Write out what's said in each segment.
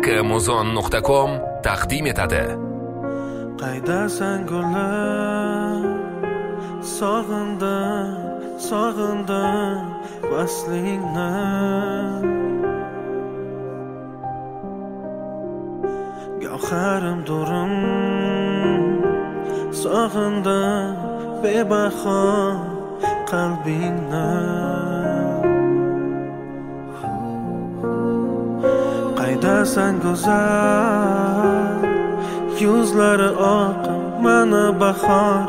muzon.com taqdim etadi. Qaydasan gullar, sog'indim vaslingni. Gavharim durum, sog'indim bebaho qalbingni. Qaydasan go'zal, yuzlari oqim, mana bahor.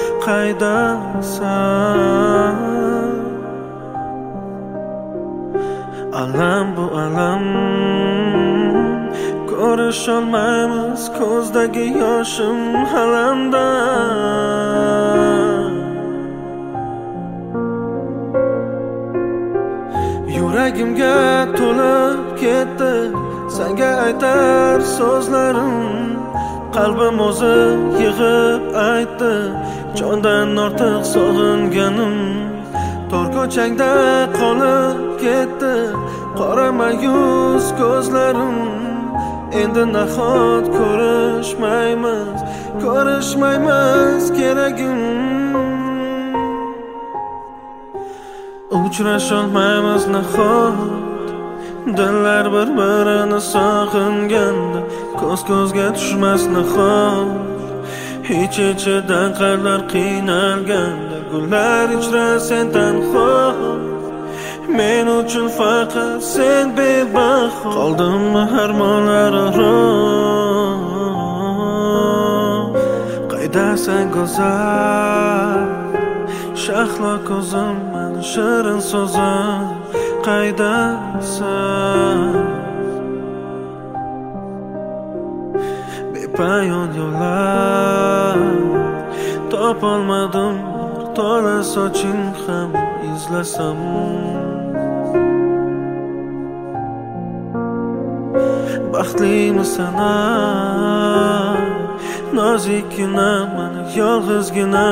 Qaydasan? Alam bu alam, ko'risholmaymiz, ko'zdagi yoshim alamda. Yuragimga to'lib ketdi senga aytar so'zlarim. Qalbim o'zi yig'ib aytdi, jondan ortiq sog'inganim. Tor ko'changda qolib ketdi qora mayus ko'zlarim. Endi nahot ko'rishmaymiz keragim. Uchrasholmaymiz nahot, dillar bir-birini sog'inganda. Ko'z-ko'zga tushmas nahot, ich-ichidan qalblar qiynalganda. Gullar ichra sen tanho, men uchun faqat sen bebaho. Qoldimmi armonlar aro, qaydasan go'zal, shahlo ko'zim, mani shirin so'zim. Qaydasan? Bepayon yo'llar topolmadim, to'la soching ham izlasam. Baxtlimisan nozikgina, mana yolg'izgina.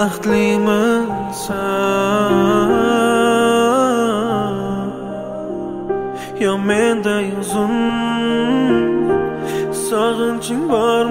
Baxtlimisan yo menda yuzim, sog'inching bor